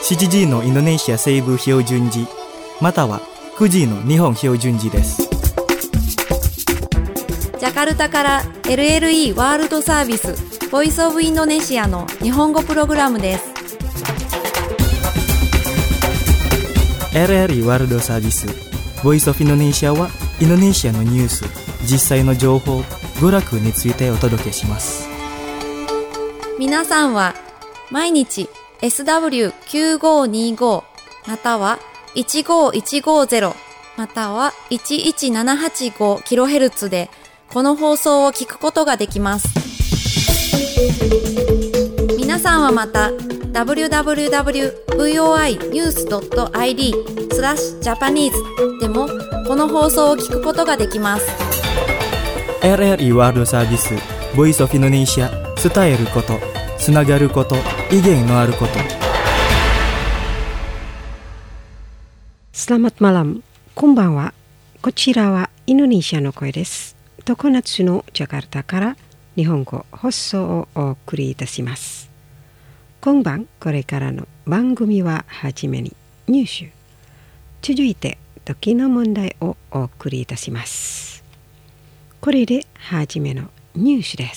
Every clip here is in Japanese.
7時のインドネシア西部標準時または9時の日本標準時です。 ジャカルタから LLE ワールドサービスボイスオブインドネシアの日本語プログラムです。 LLE ワールドサービスボイスオブインドネシアはインドネシアのニュース、実際の情報、娯楽についてお届けします。 皆さんは毎日 SW9525 または15150または 11785kHz でこの放送を聞くことができます。皆さんはまた www.voinews.id/Japanese でもこの放送を聞くことができます。 LLE ワールドサービスボイスオブインドネシア、伝えること、つながること、意見のあること。 Selamat malam、こんばんは。こちらはインドネシアの声です。常夏のジャカルタから日本語放送をお送りいたします。今晩これからの番組ははじめにニュース、続いて時の問題をお送りいたします。これではじめのニュースです。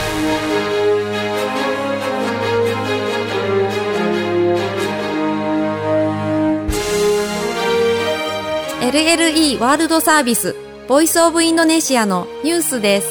LLE ワールドサービスボイスオブインドネシアのニュースです。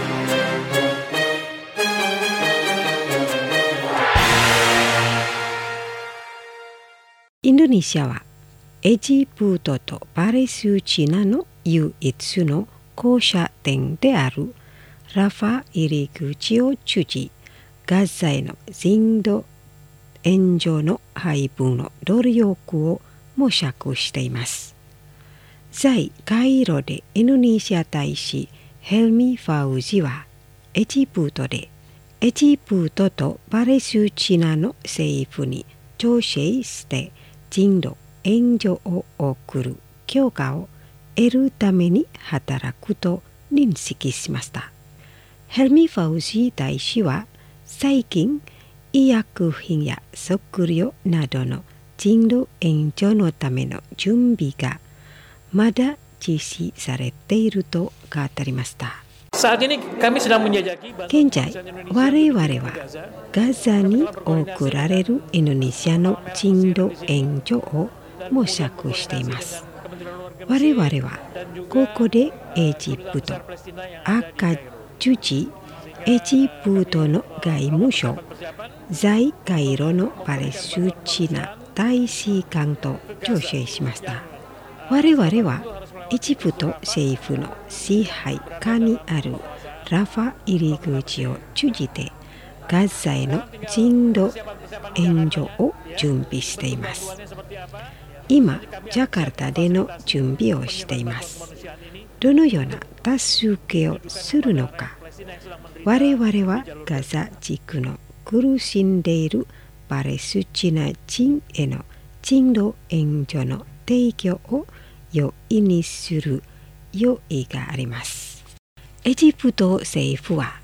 インドネシアはエジプトとパレスチナの唯一の交差点であるラファ入り口を通じガザへの人道援助の配分の努力を模索しています。在カイロでインドネシア大使ヘルミ・ファウジはエジプトでエジプトとパレスチナの政府に調整して人道援助を送る許可を得るために働くと認識しました。ヘルミ・ファウジ大使は最近医薬品や食料などの人道援助のための準備がまだ実施されていると語りました。現在我々はガザに送られるインドネシアの人道援助を模索しています。我々はここでエジプト、赤十字、エジプトの外務省、在カイロのパレスチナ大使館と調整しました。我々はエジプト政府の支配下にあるラファ入り口を通じてガザへの人道援助を準備しています。今、ジャカルタでの準備をしています。どのような助けをするのか。我々はガザ地区の苦しんでいるパレスチナ人への人道援助の提供を容易にする用意があります。エジプト政府は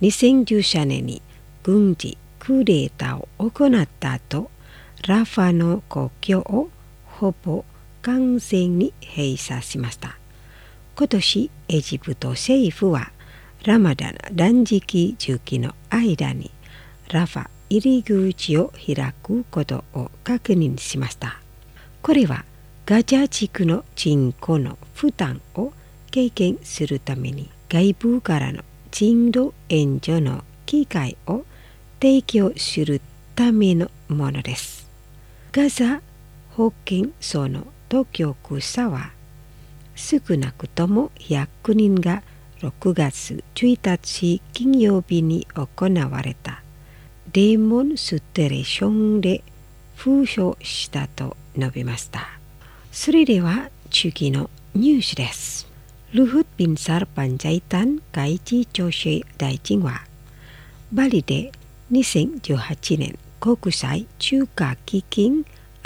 2013年に軍事クーデターを行った後、ラファの国境をほぼ完全に閉鎖しました。今年エジプト政府はラマダン断食時期の間にラファ入り口を開くことを確認しました。これはガザ地区の人口の負担を軽減するために外部からの人道援助の機会を提供するためのものです。ガザ保健所の当局者は少なくとも100人が6月1日金曜日に行われたデモンストレーションで負傷したと述べました。それでは次のニュースです。ルフッ・ビンサー・パンジャイタン外事調整大臣はバリで2018年国際通貨基金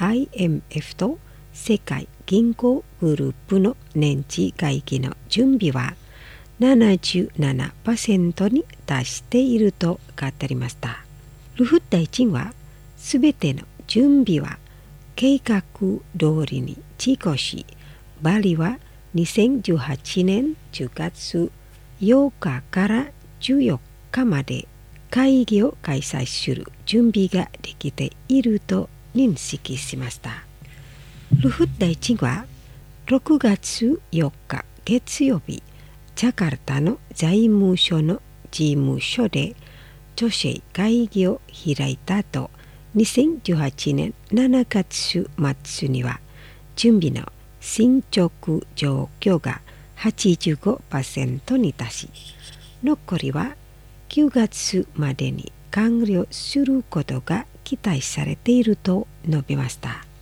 IMF と世界銀行グループの年次会議の準備は 77% に達していると語りました。ルフッ大臣はすべての準備は計画通りに実行し、バリは2018年10月8日から14日まで会議を開催する準備ができていると認識しました。ルフッ大臣は6月4日月曜日、ジャカルタの財務省の事務所で女性会議を開いたと、2018年7月末には準備の進捗状況が 85% に達し、残りは9月までに完了することが期待されていると述べました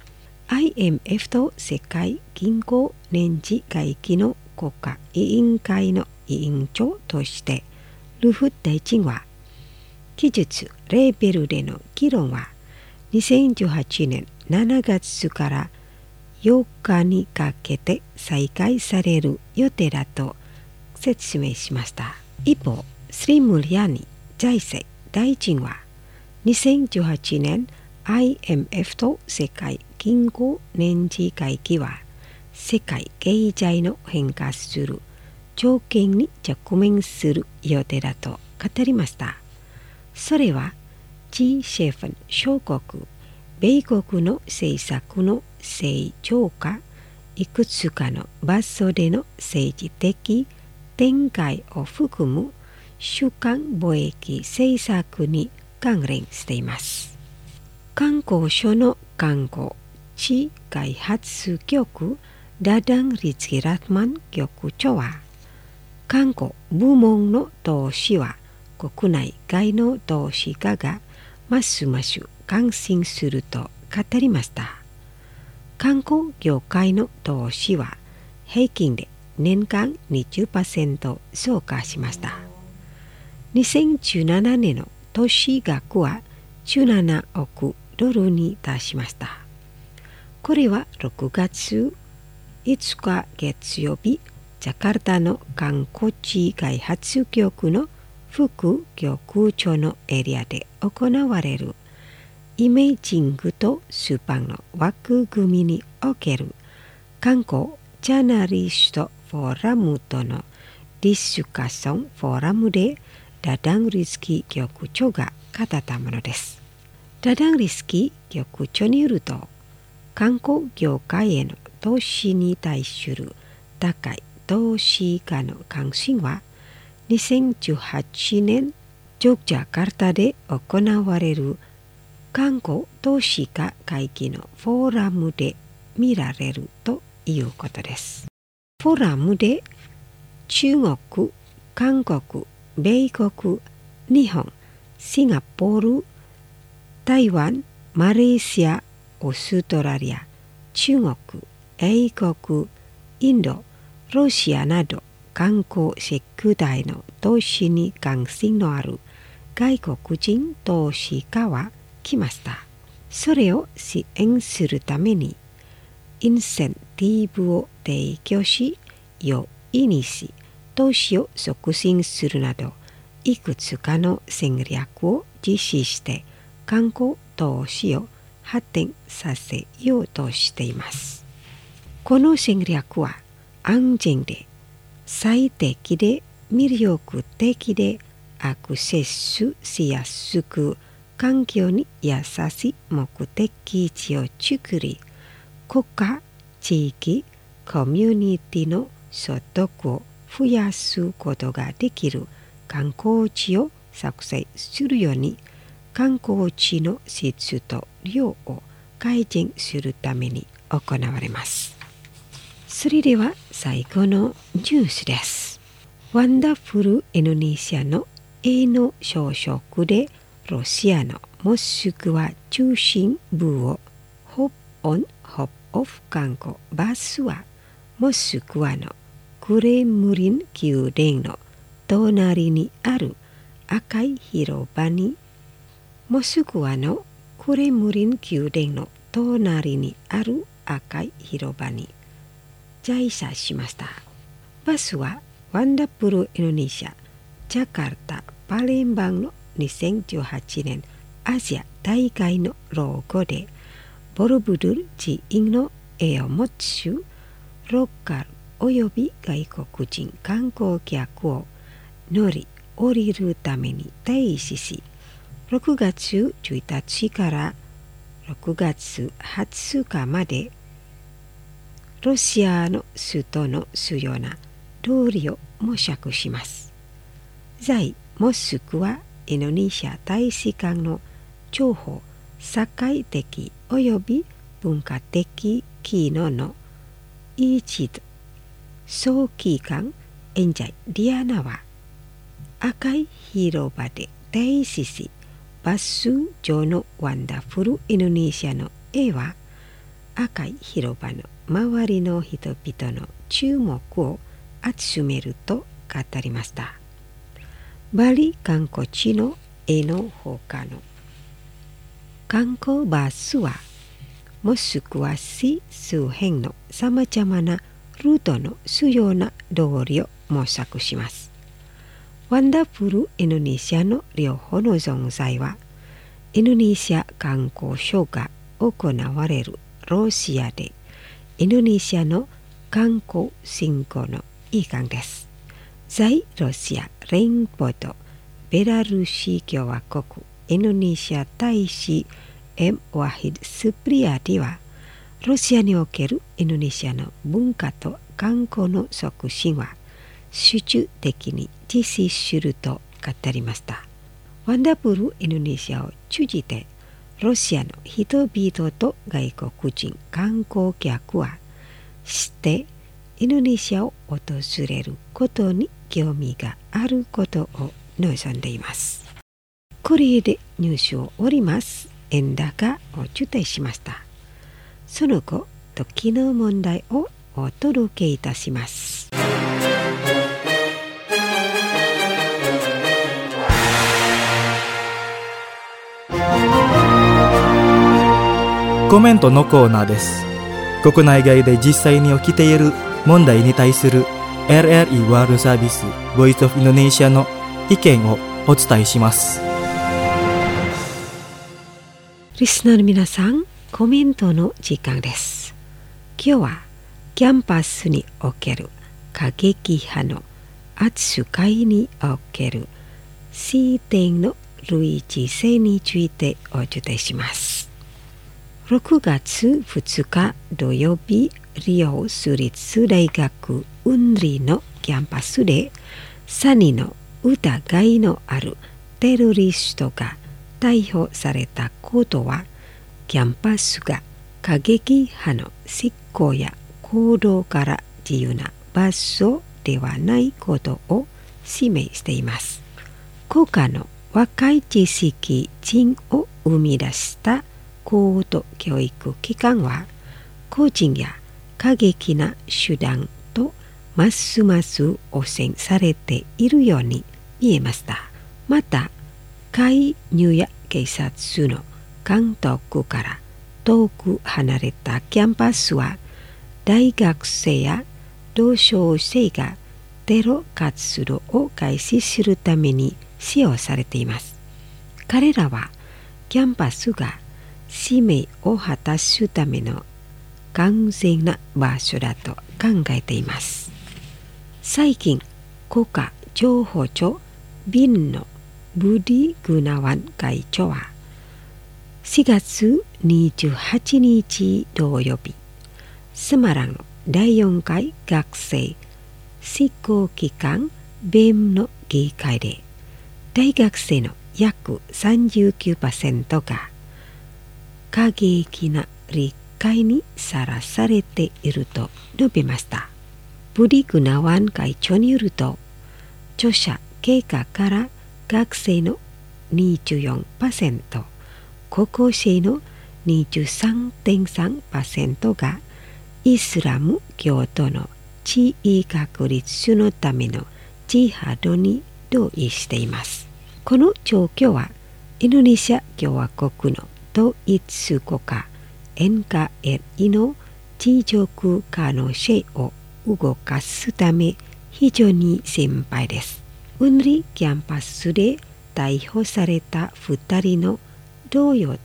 。IMF と世界銀行年次会議の国家委員会の委員長としてルフ大臣は、技術レベルでの議論は2018年7月から8日にかけて再開される予定だと説明しました。一方、スリムリアニ財政大臣は2018年 IMF と世界銀行年次会議は世界経済の変化する条件に直面する予定だと語りました。それは G7 諸国、米国の政策の正常化、いくつかの場所での政治的展開を含む主権貿易政策に関連しています。観光省の観光地開発局ダダン・リツキ・ラトマン局長は、観光部門の投資は国内外の投資家がますます関心すると語りました。観光業界の投資は平均で年間 20% 増加しました。2017年の投資額は17億ドルに達しました。これは6月5日月曜日、ジャカルタの観光地開発局の副局長のエリアで行われるイメージングと出版の枠組みにおける観光ジャーナリストフォーラムとのディスカッションフォーラムでダダン・リスキ局長が語ったものです。ダダン・リスキ局長によると、観光業界への投資に対する高い投資家の関心は2018年ジョグジャカルタで行われる観光投資家会議のフォーラムで見られるということです。フォーラムで中国、韓国、米国、日本、シンガポール、台湾、マレーシア、オーストラリア、中国、英国、インド、ロシアなど観光セクターの投資に関心のある外国人投資家は来ました。それを支援するためにインセンティブを提供し、容易にし投資を促進するなどいくつかの戦略を実施して観光投資を発展させようとしています。この戦略は安全で最適で魅力的でアクセスしやすく環境に優しい目的地を作り、国家、地域、コミュニティの所得を増やすことができる観光地を作成するように、観光地の質と量を改善するために行われます。それでは最後のニュースです。ワンダフルインドネシアの英の朝食でロシアのモスクワ中心部をホップオンホップオフ観光バスはモスクワのクレムリン宮殿の隣にある赤い広場に、モスクワのクレムリン宮殿の隣にある赤い広場に在車しました。バスはワンダフルインドネシアジャカルタパレンバンの2018年アジア大会のロゴでボロブドゥル寺院の絵を持つローカルおよび外国人観光客を乗り降りるために停止し、6月1日から6月20日までロシアの首都の主要な通りを模索します。在モスクワインドネシア大使館の情報社会的および文化的機能の一度総機関演者ディアナは赤い広場で停止し、バス上のワンダフルインドネシアの絵は赤い広場の周りの人々の注目を集めると語りました。バリ観光地の絵の他の観光バスはモスクワ市周辺のさまざまなルートの主要な通りを模索します。ワンダフルインドネシアの両方の存在はインドネシア観光ショーが行われるロシアでインドネシアの観光振興の一環です。在ロシア連邦とベラルーシ共和国インドネシア大使Mワヒド・スプリアティはロシアにおけるインドネシアの文化と観光の促進は集中的に実施すると語りました。ワンダフルインドネシアを通じてロシアの人々と外国人観光客は知ってインドネシアを訪れることに興味があることを望んでいます。これでニュースを終わります。円高を中継しました。その後、時の問題をお届けいたします。 コメントのコーナーです。国内外で実際に起きている問題に対する RRI ワールドサービス Voice of Indonesia の意見をお伝えします。 リスナーの皆さん、コメントの時間です。今日はキャンパスにおける過激派の扱いにおける視点の類似性についてお伝えします。6月2日土曜日、リオ州立大学ウンリのキャンパスで3人の疑いのあるテロリストが逮捕されたことは、キャンパスが過激派の執行や行動から自由な場所ではないことを示しています。国家の若い知識人を生み出した高等教育機関は、個人や過激な手段とますます汚染されているように見えました。また、介入や警察の監督から遠く離れたキャンパスは、大学生や同窓生がテロ活動を開始するために使用されています。彼らはキャンパスが使命を果たすための完全な場所だと考えています。最近、国家情報庁ビンのブディ・グナワン会長は4月28日土曜日、スマランの第4回学生執行機関ベムの議会で、大学生の約 39% が過激な理解にさらされていると述べました。ブディ・グナワン会長によると、著者経過から学生の 24%、高校生の 23.3% がイスラム教徒の地位確立のためのジハドに同意しています。この状況はインドネシア共和国の統一国家 NKRI の持続可能性を動かすため非常に心配です。ウンリキャンパスで逮捕された2人の同僚と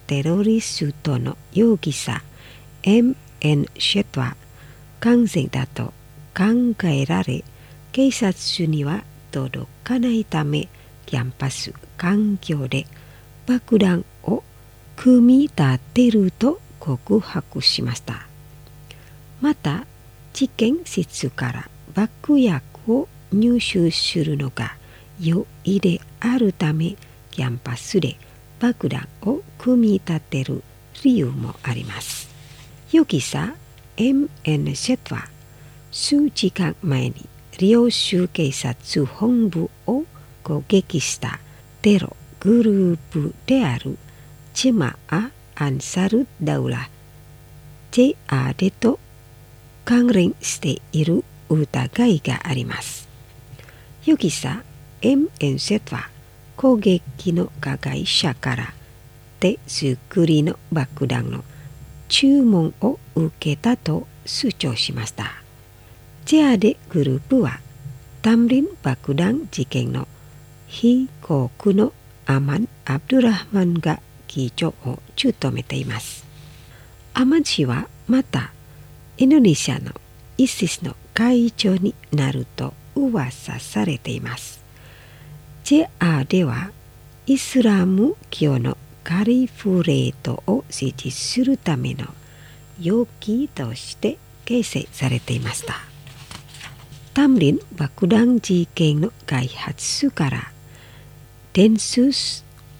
テロリストの容疑者 M.N. シェットは完全だと考えられ、警察には届かないため、キャンパス環境で爆弾を組み立てると告白しました。また、実験室から爆薬を入手するのが容易であるため、キャンパスで爆弾を組み立てる理由もあります。容疑者 M.N. シェットは数時間前に領州警察本部を攻撃したテログループであるジマア・アンサル・ダウラ・ジェアーデと関連している疑いがあります。容疑者 M.N. シェットは攻撃の加害者から手作りの爆弾の注文を受けたと主張しました。ジェアデグループはタムリン爆弾事件の被告のアマン・アブドゥラハマンが議長を務めています。アマン氏はまたインドネシアのイシスの会長になると噂されています。ジェアではイスラム教のカリフレートを支持するための容器として形成されていました。タムリン爆弾事件の開発からデンスス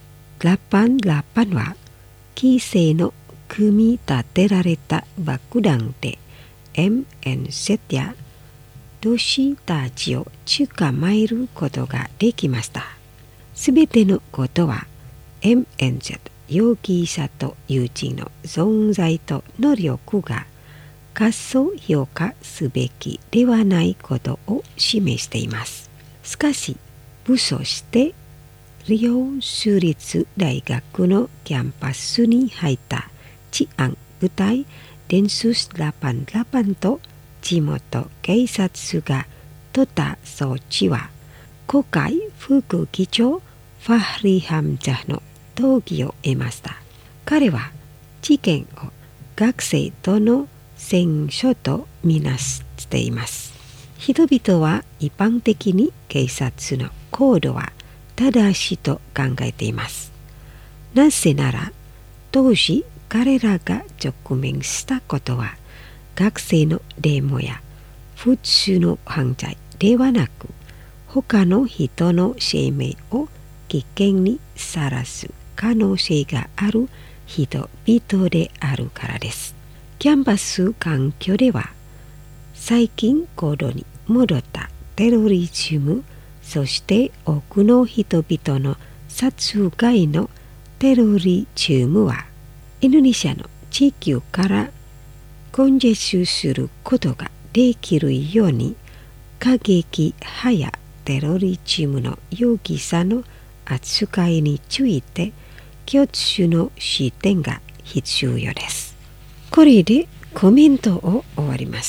88は規制の組み立てられた爆弾で M.N. セットや同志たちを捕まえることができました。すべてのことは M.N. セット容疑者と友人の存在と能力が過小評価すべきではないことを示しています。しかし、武装してリオ州立大学のキャンパスに入った治安部隊デンスス88と地元警察が取った措置は、国会副議長ファフリ・ハムザの同意を得ました。彼は事件を学生との戦争とみなしています。人々は一般的に警察の行動は正しいと考えています。なぜなら、当時彼らが直面したことは学生のデモや普通の犯罪ではなく、他の人の生命を危険にさらす可能性がある人々であるからです。キャンパス環境では最近行動に戻ったテロリズム、そして多くの人々の殺害のテロリズムはインドネシアの地球から根絶することができるように、過激派やテロリズムの容疑者の扱いについて共通の視点が必要です。これでコメントを終わります。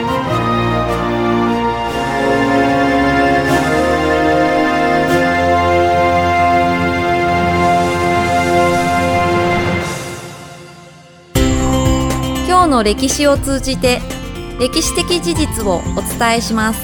今日の歴史を通じて歴史的事実をお伝えします。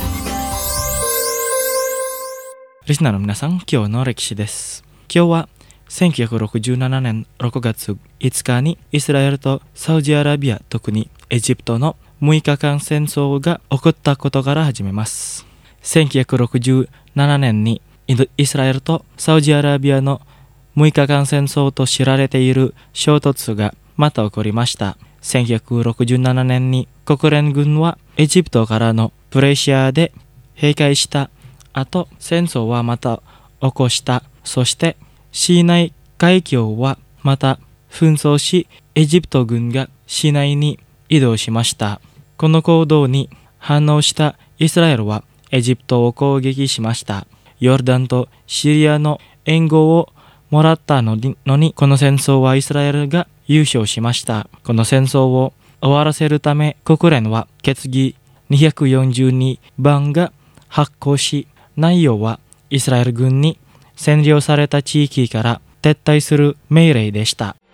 リスナーの皆さん、今日の歴史です。今日は1967年6月5日にイスラエルとサウジアラビア、特にエジプトの6日間戦争が起こったことから始めます。1967年にイスラエルとサウジアラビアの6日間戦争と知られている衝突がまた起こりました。1967年に国連軍はエジプトからのプレッシャーで閉会した後、戦争はまた起こした。そしてシナイ海峡はまた紛争し、エジプト軍がシナイに移動しました。この行動に反応したイスラエルはエジプトを攻撃しました。ヨルダンとシリアの援護をもらったのに、この戦争はイスラエルが優勝しました。この戦争を終わらせるため、国連は決議242番が発行し、内容はイスラエル軍に占領された地域から撤退する命令でした。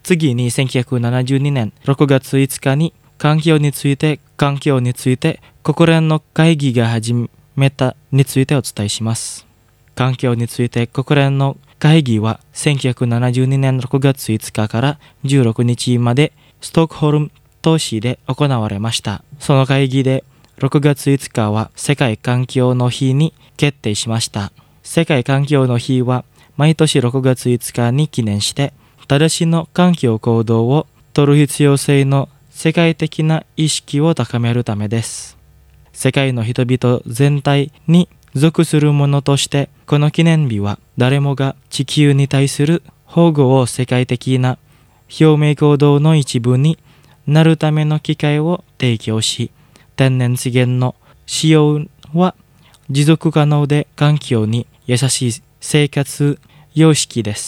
次に1972年6月5日に環境について国連の会議が始めたについてお伝えします。環境について国連の会議は1972年6月5日から16日までストックホルム都市で行われました。その会議で6月5日は世界環境の日に決定しました。世界環境の日は毎年6月5日に記念して正しの環境行動を取る必要性の世界的な意識を高めるためです。世界の人々全体に属するものとしてこの記念日は誰もが地球に対する保護を世界的な表明行動の一部になるための機会を提供し、天然資源の使用は持続可能で環境に優しい生活様式です。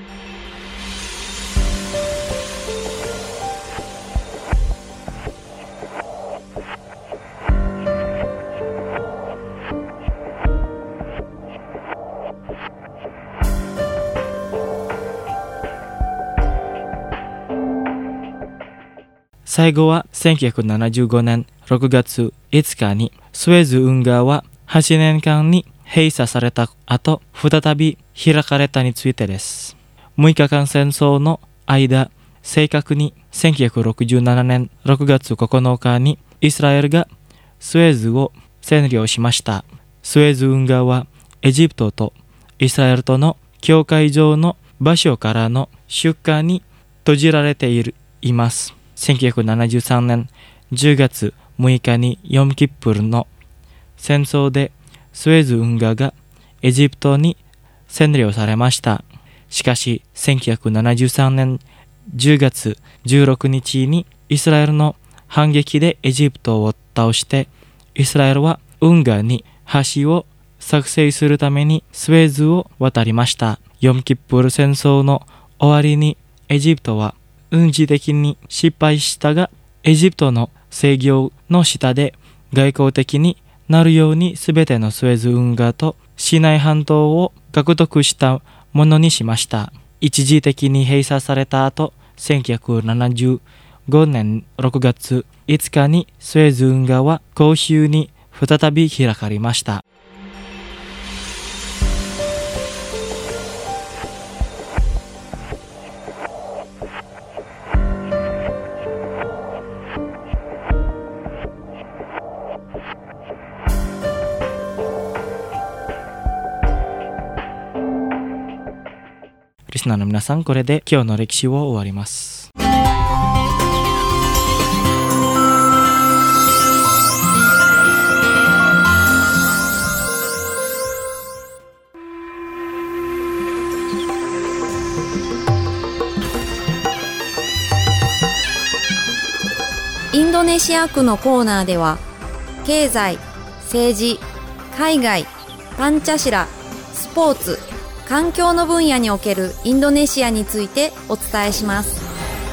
最後は1975年6月5日にスエズ運河は8年間に閉鎖された後、再び開かれたについてです。6日間戦争の間、正確に1967年6月9日にイスラエルがスエズを占領しました。スエズ運河はエジプトとイスラエルとの境界上の場所からの出荷に閉じられています。1973年10月6日にヨムキップルの戦争でスエズ運河がエジプトに占領されました。しかし1973年10月16日にイスラエルの反撃でエジプトを倒してイスラエルは運河に橋を作成するためにスエズを渡りました。ヨムキップル戦争の終わりにエジプトは軍事的に失敗したが、エジプトの制御の下で外交的になるようにすべてのスエズ運河とシナイ半島を獲得したものにしました。一時的に閉鎖された後、1975年6月5日にスエズ運河は公衆に再び開かれました。リスナーの皆さん、これで今日の歴史を終わります。 インドネシア区のコーナーでは経済、政治、海外、パンチャシラ、スポーツ、環境の分野におけるインドネシアについてお伝えします。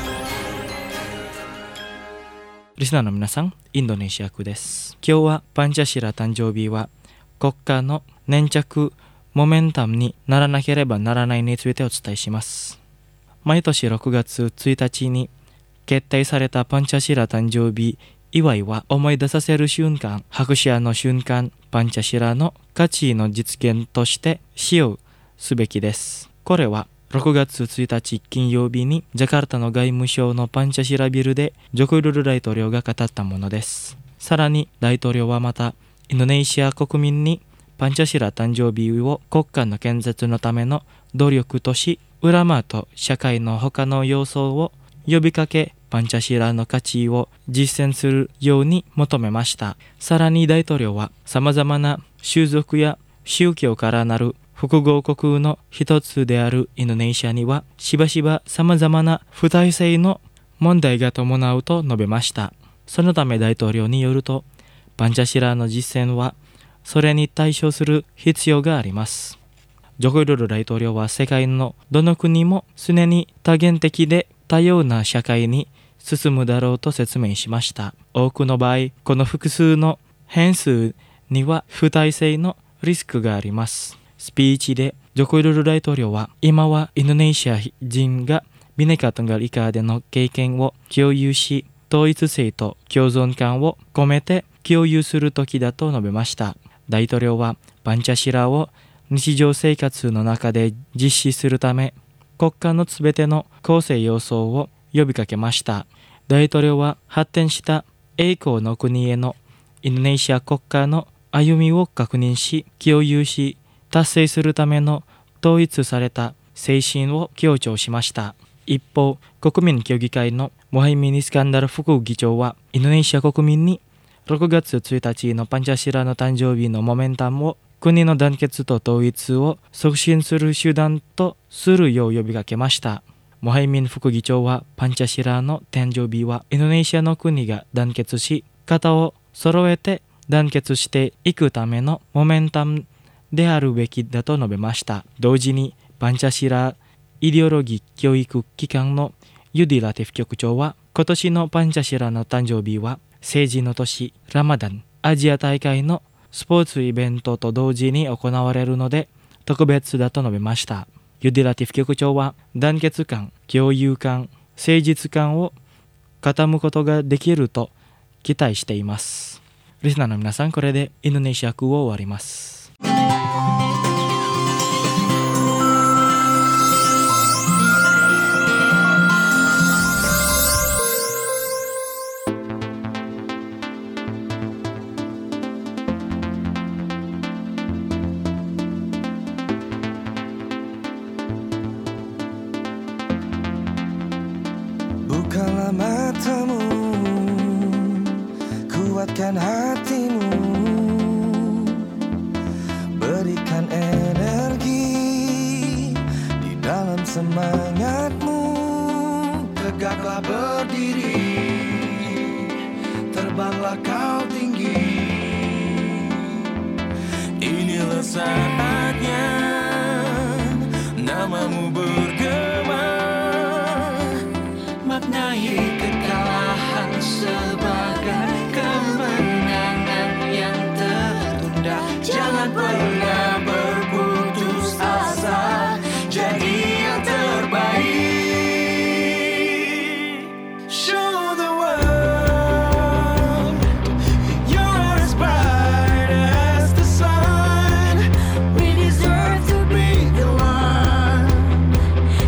リスナーの皆さん、インドネシア区です。今日はパンチャシラ誕生日は国家の粘着モメンタムにならなければならないについてお伝えします。毎年6月1日に決定されたパンチャシラ誕生日祝いは思い出させる瞬間、拍手の瞬間、パンチャシラの価値の実現として使用すべきです。これは6月1日金曜日にジャカルタの外務省のパンチャシラビルでジョコウィドド大統領が語ったものです。さらに大統領はまたインドネシア国民にパンチャシラ誕生日を国家の建設のための努力とし、ウラマと社会の他の要素を呼びかけ、パンチャシラの価値を実践するように求めました。さらに大統領は様々な種族や宗教からなる複合国の一つであるインドネシアにはしばしば様々な不体制の問題が伴うと述べました。そのため大統領によると、パンチャシラの実践はそれに対処する必要があります。ジョコウィドド大統領は世界のどの国も常に多元的で多様な社会に進むだろうと説明しました。多くの場合、この複数の変数には不体制のリスクがあります。スピーチでジョコウィドド大統領は、今はインドネシア人がビネカ・トンガル以下での経験を共有し、統一性と共存感を込めて共有する時だと述べました。大統領はパンチャシラを日常生活の中で実施するため、国家のすべての構成要素を呼びかけました。大統領は発展した栄光の国へのインドネシア国家の歩みを確認し、共有し、達成するための統一された精神を強調しました。一方、国民協議会のモハイミン・イスカンダル副議長は、インドネシア国民に6月1日のパンチャシラの誕生日のモメンタムを国の団結と統一を促進する手段とするよう呼びかけました。モハイミン副議長は、パンチャシラの誕生日はインドネシアの国が団結し、肩を揃えて団結していくためのモメンタムであるべきだと述べました。同時にパンチャシライデオロギー教育機関のユディ・ラティフ局長は、今年のパンチャシラの誕生日は政治の年ラマダンアジア大会のスポーツイベントと同時に行われるので特別だと述べました。ユディ・ラティフ局長は、団結感、共有感、誠実感を固むことができると期待しています。リスナーの皆さん、これでインドネシア語を終わります。 Bukalah matamu, kuatkan hatimu, berikan energi di dalam semangatmu. Tegaklah berdiri, terbanglah kau tinggi. Inilah saatnya namamu bergema, maknai kekalahan sebagai kemenangan yang tertunda. Jangan pernah berputus asa, jadi yang terbaik. Show the world you're as bright as the sun. We deserve to be the one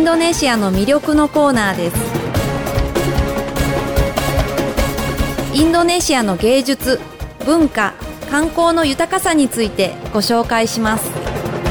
ンドネシアの魅力のコーナーです。インドネシアの芸術、文化、観光の豊かさについてご紹介します。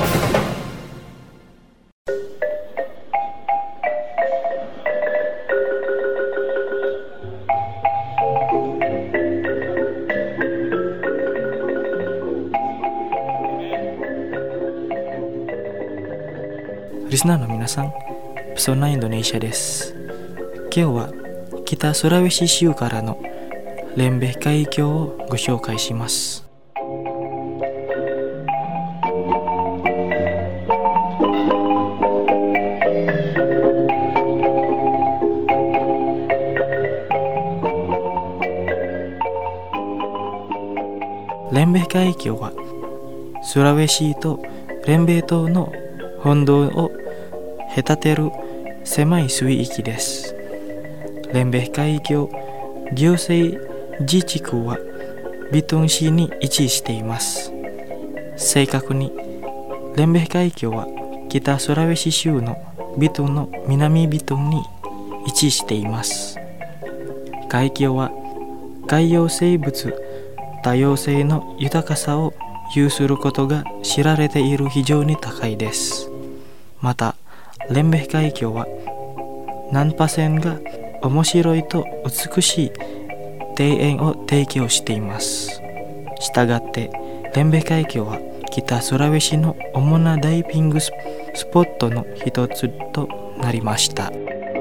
リスナーの皆さん、プソナインドネシアです。今日は北スラウェシ州からのレンベ海峡をご紹介します。レンベ海峡はスラウェシとレンベ島の本土を隔てる狭い水域です。レンベ海峡行政自治区はビトン市に位置しています。正確にレンベ海峡は北スラウェシ州のビトンの南ビトンに位置しています。海峡は海洋生物多様性の豊かさを有することが知られている非常に高いです。またレンベ海峡は難破船が面白いと美しい庭園を提供しています。したがってレンベ海峡は北スラウェシの主なダイビングスポットの一つとなりました。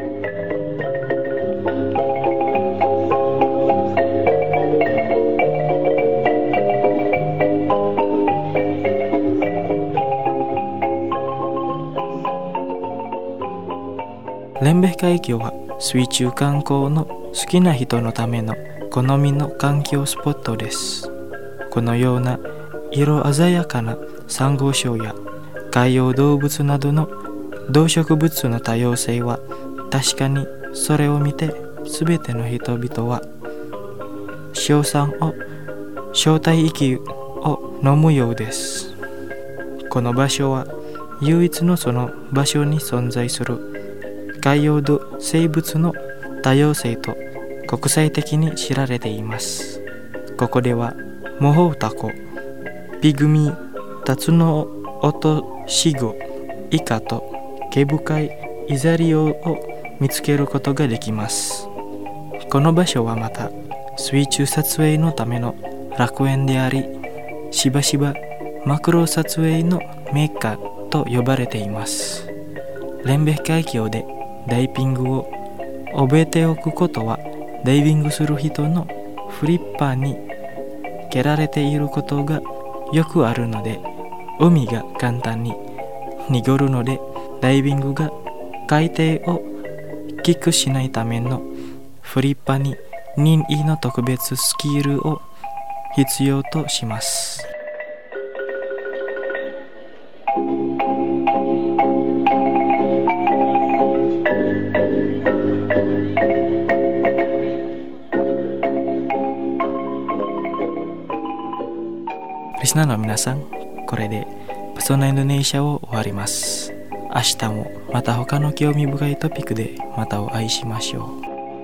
レンベ海峡は水中観光の好きな人のための好みの環境スポットです。このような色鮮やかなサンゴ礁や海洋動物などの動植物の多様性は確かにそれを見て全ての人々は硝酸を招待息を飲むようです。この場所は唯一のその場所に存在する海洋生物の多様性と国際的に知られています。ここではモホウタコ、ピグミ、タツノオトシゴ、イカと毛深いイザリオを見つけることができます。この場所はまた水中撮影のための楽園であり、しばしばマクロ撮影のメッカと呼ばれています。レンベ海峡でダイビングを覚えておくことは、ダイビングする人のフリッパーに蹴られていることがよくあるので、海が簡単に濁るので、ダイビングが海底をキックしないためのフリッパーに任意の特別スキルを必要とします。リスナーの皆さん、これでプソナインドネシアを終わります。明日もまた他の興味深いトピックでまたお会いしましょう。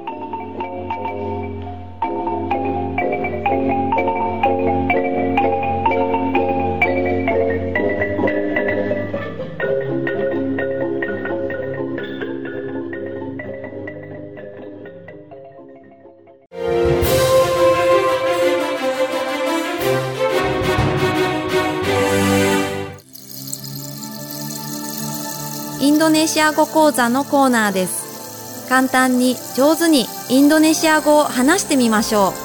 インドネシア語講座のコーナーです。簡単に上手にインドネシア語を話してみましょう。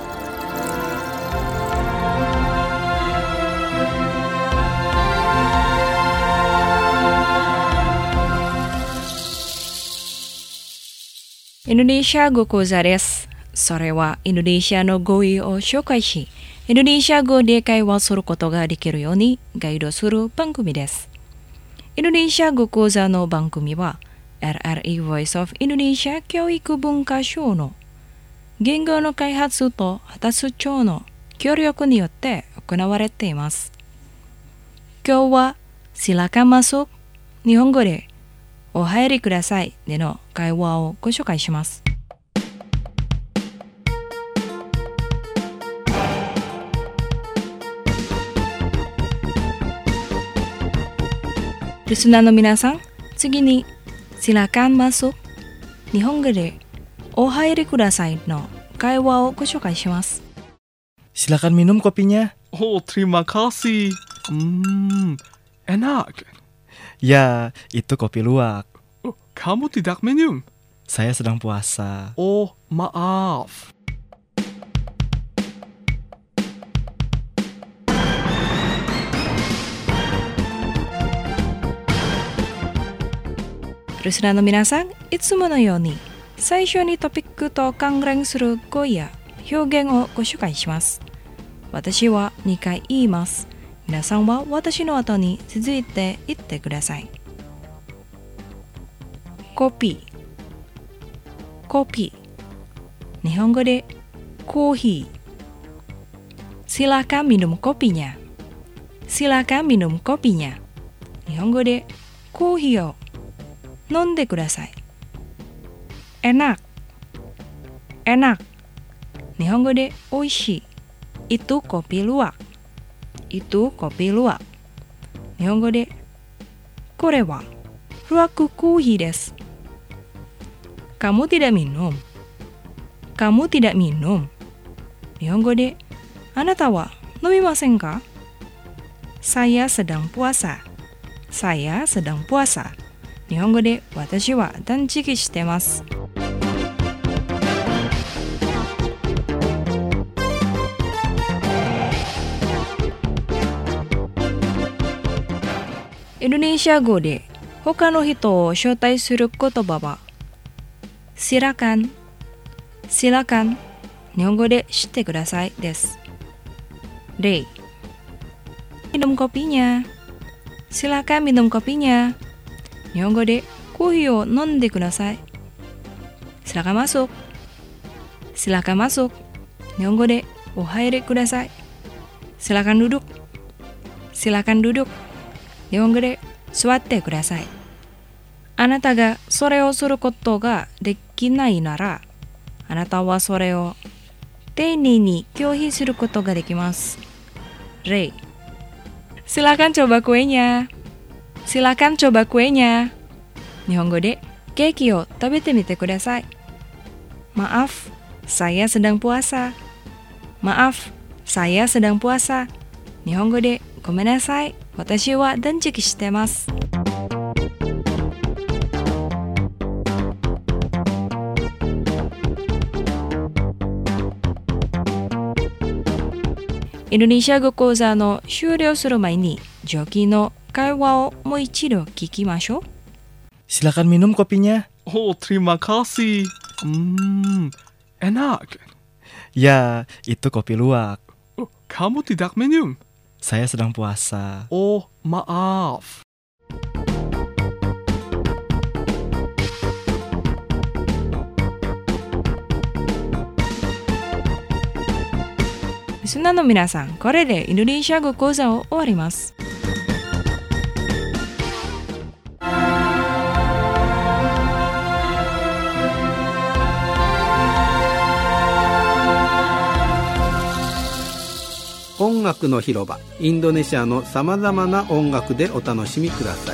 インドネシア語講座です。それはインドネシアの語彙を紹介し、インドネシア語で会話することができるようにガイドする番組です。インドネシア語講座の番組は RRI Voice of Indonesia 教育文化省の言語の開発と果たす庁の協力によって行われています。今日はsilakan masuk日本語でお入りくださいでの会話をご紹介します。リスナーの皆さん、次にsilakan masuk、日本語でお入りくださいの会話をご紹介します。 Silakan minum kopinya. Oh, terima kasih. Enak. Ya, itu kopi luwak. Oh, kamu tidak minum? Saya sedang puasa. Oh, maaf. Listenerの皆さん、いつものように最初にトピックと関連する語や表現をご紹介します。私は2回言います。皆さんは私の後に続いて言ってください。コピー、コピー。日本語でコーヒー。Silakan minum kopinya。Silakan minum kopinya。日本語でコーヒーを飲んでください。enak、enak。日本語でおいしい。itu kopi luwak。itu kopi luwak。日本語でこれはルワクコーヒーです。kamu tidak minum。kamu tidak minum。日本語であなたは飲みませんか。saya sedang puasa。saya sedang puasa。日本語で私は断食してます。インドネシア語で他の人を招待する言葉はsilakan、silakan、日本語で知ってくださいです。例、minum kopinya、silakan minum kopinya。日本語でコーヒーを飲んでください。silakan masuk、silakan masuk。日本語でお入りください。silakan duduk、silakan duduk。日本語で座ってください。あなたがそれをすることができないなら、あなたはそれを丁寧に拒否することができます。例、silakan coba kuenya。silakan coba kuenya。日本語でケーキを食べてみてください。Maaf, saya sedang puasa。Maaf, saya sedang puasa。日本語でごめんなさい、私は断食してます。インドネシア語講座の終了する前に、上記の会話をもう一度聞きましょう。 Silakan minum kopinya. Oh, terima kasih. Enak. Ya, itu kopi luwak. Oh, kamu tidak minum? Saya sedang puasa. Oh, maaf. Listenerの皆さん、これでインドネシア語講座を終わります。 音楽の広場、インドネシアのさまざまな音楽でお楽しみください。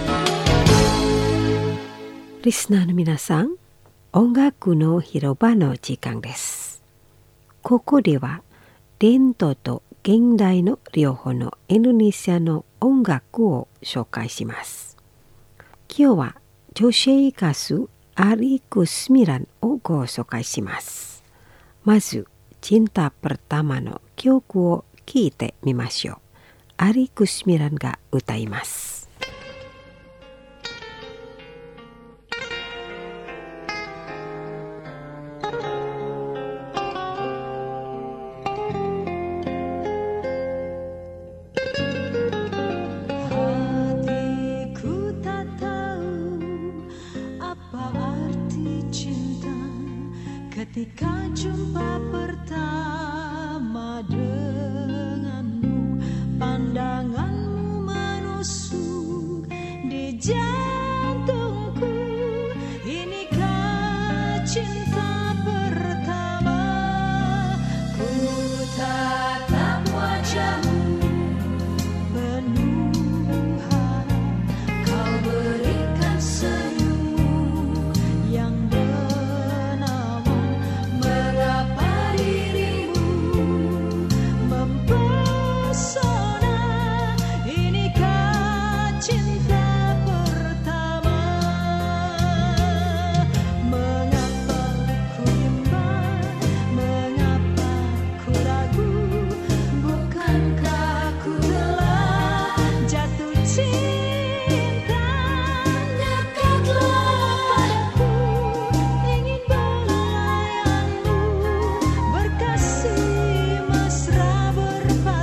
リスナーの皆さん、音楽の広場の時間です。ここでは伝統と現代の両方のインドネシアの音楽を紹介します。今日は女性歌手アリ・クスミランをご紹介します。まず、Cinta Pertamaの曲を聴いてみましょう。アリ・クスミランが歌います。 Hatiku tak tahu apa arti cinta ketika jumpa pertama denganmu, pandanganmu menusuk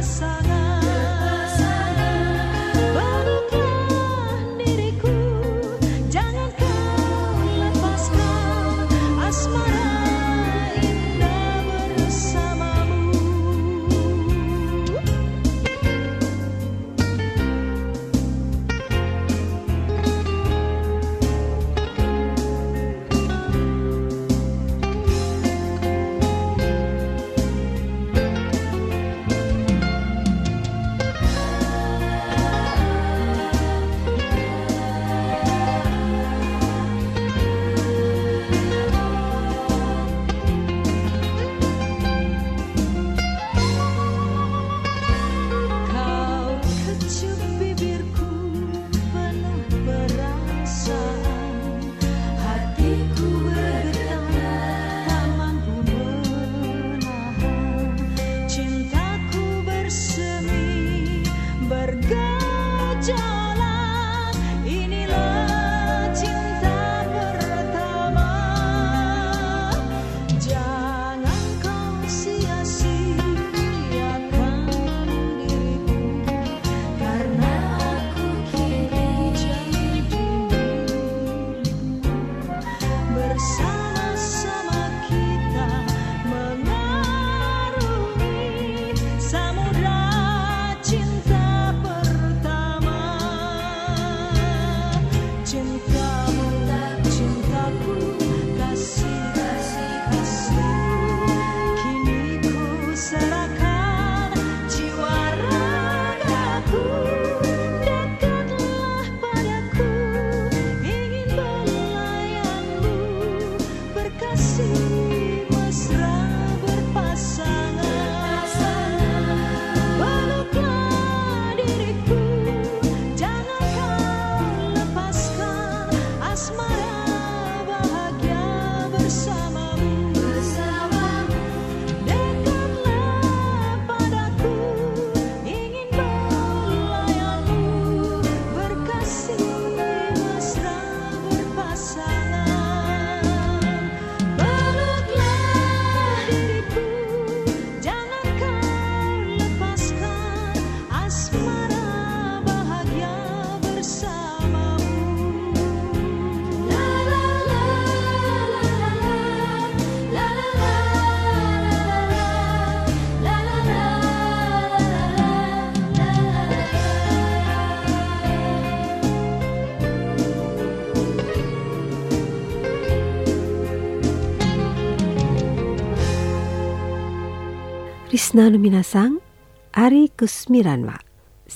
リスナーの皆さん、アリ・クスミランは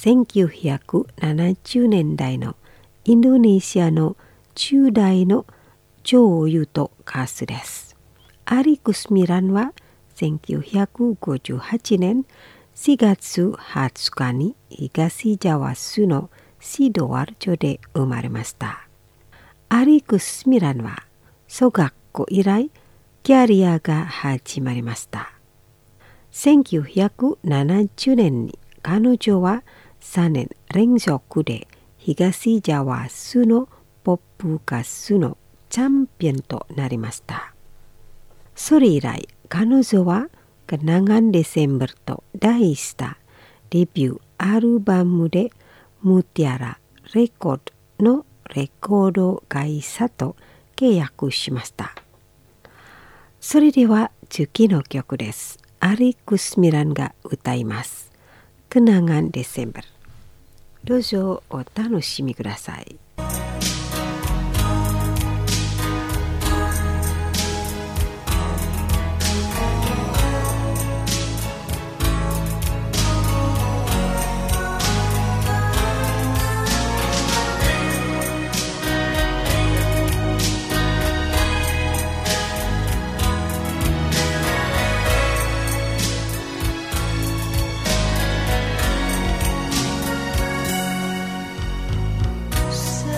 1970年代のインドネシアの中大の女優と歌手です。アリ・クスミランは1958年4月20日に東ジャワ州のシドワル町で生まれました。アリ・クスミランは小学校以来キャリアが始まりました。1970年に彼女は3年連続で東ジャワ州のポップ歌手のチャンピオンとなりました。それ以来、彼女はKenangan Desemberと題したデビューアルバムでムティアラレコードのレコード会社と契約しました。それでは次の曲です。アリ・クスミランが歌います。Kenangan Desember。どうぞお楽しみください。 Sa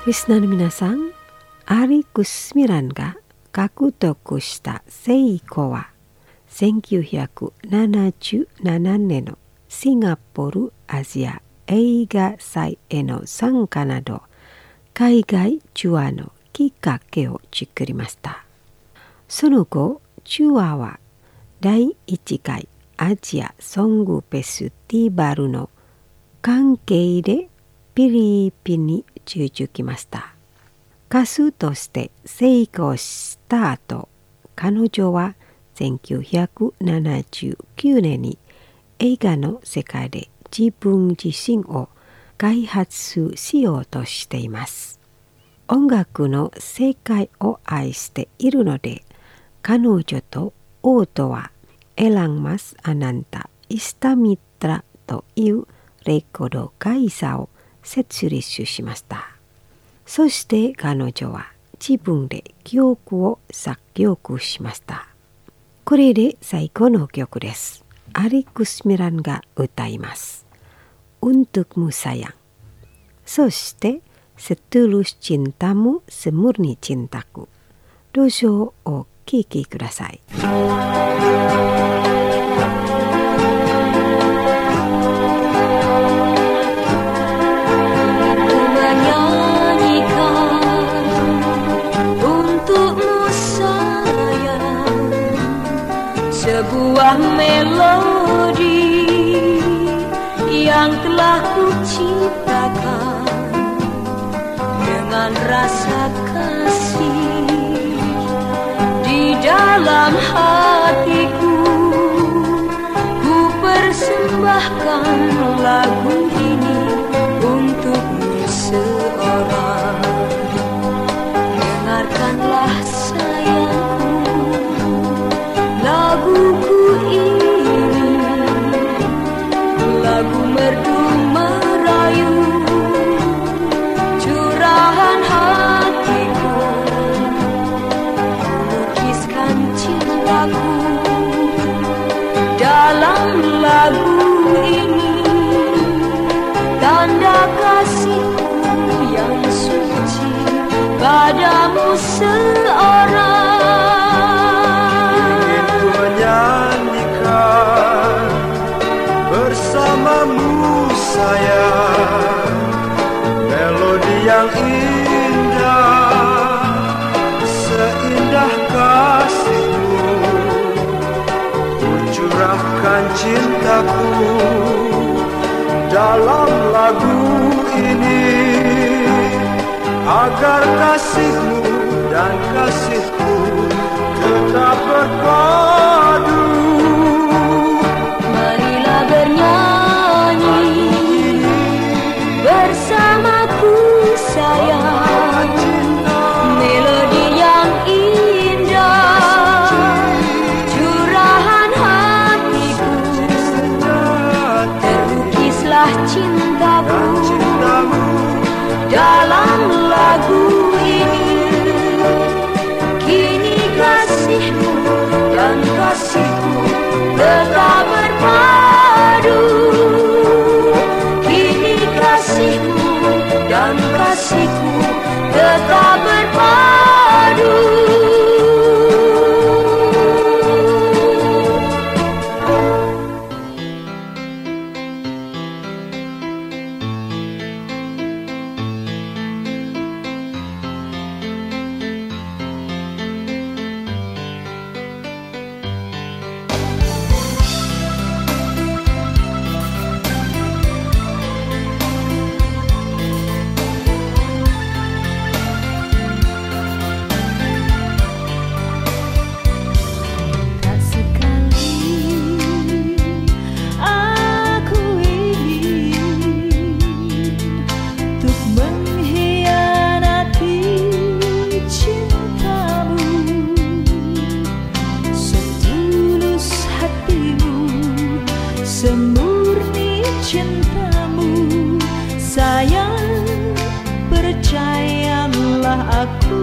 リスナーの皆さん、アリクスミランが獲得した成功は1977年のシンガポールアジア映画祭への参加など海外ツアーのきっかけを作りました。その後、ツアーは第1回アジアソングフェスティバルの関係でフィリピンに続きました。歌手として成功した後、彼女は1979年に映画の世界で自分自身を開発しようとしています。音楽の世界を愛しているので、彼女と夫はエランマス・アナンタ・イスタミトラというレコード会社を設立しました。そして彼女は自分で曲を作曲しました。これで最後の曲です。アリクスミランが歌います。Untukmu sayang。そしてSetulus cintamu semurni cintaku。どうぞお聴きください。 Sebuah melodi yang telah kuciptakan dengan rasa kasih di dalam hatiku. Ku persembahkan lagu ini untukmu seorang. Dengarkanlah sayangku, laguku ini, lagu merdu merayu, curahan hatiku, lukiskan cintaku dalam lagu ini, tanda kasihku yang suci padamu seorang. Bersamamu sayang, melodi yang indah, seindah kasihmu, ku curahkan cintaku dalam lagu ini, agar kasihmu dan kasihku tetap berpadu. Bernyanyi bersamaku sayang, melodi yang indah, curahan hatiku, terlukislah cintaku dalam lagu ini. Kini kasihmu dan kasihku tetap berpadu. Kini kasihmu dan kasihku tetap berpadu. Semurni cintamu sayang, percayalah aku,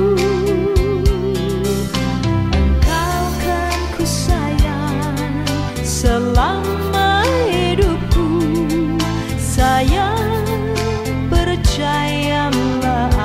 engkau kan ku sayang selama hidupku. Sayang, percayalah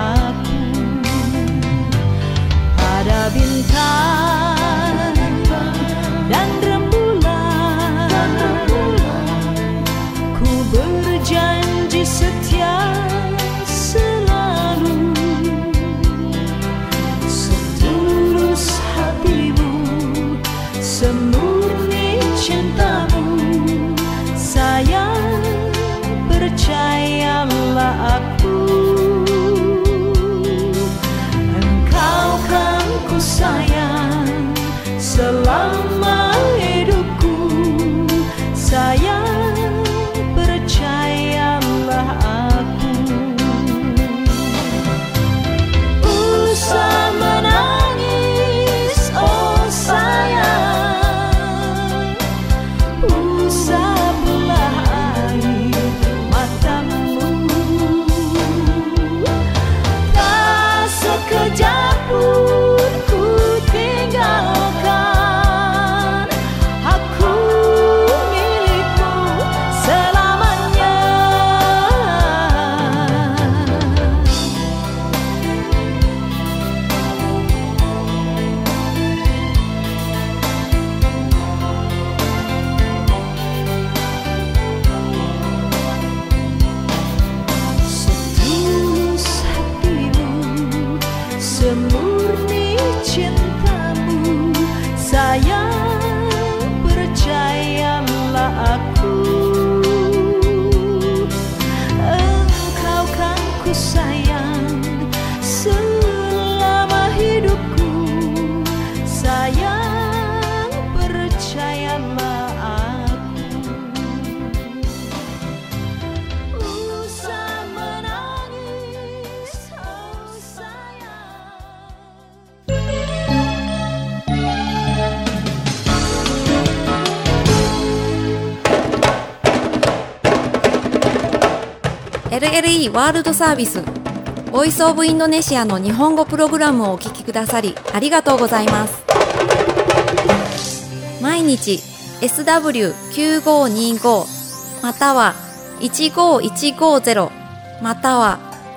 ku sayang selama hidupku. Sayang, percayalah aku. Usah menangis, oh sayang. LLE ワールドサービスボイスオブインドネシアの日本語プログラムをお聞きくださりありがとうございます。毎日 SW9525 または15150または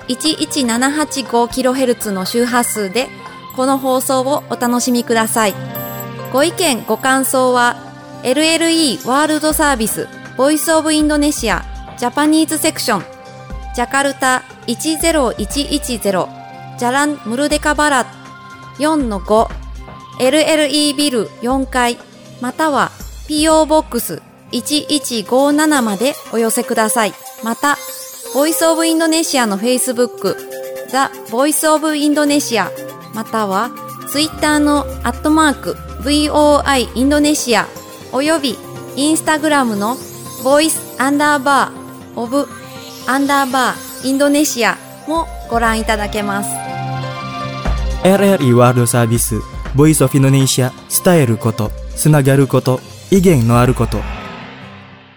11785kHz の周波数でこの放送をお楽しみください。ご意見ご感想は LLE ワールドサービスボイスオブインドネシアジャパニーズセクションジャカルタ10110ジャランムルデカバラ 4-5 LLE ビル4階または PO ボックス1157までお寄せください。またボイスオブインドネシアの Facebook ザ・ボイスオブインドネシアまたは Twitter の@VOI インドネシアおよび Instagram の Voice_of_インドネシアもご覧いただけます。 RRI ワールドサービスボイスオフインドネシア伝えることつながること威厳のあること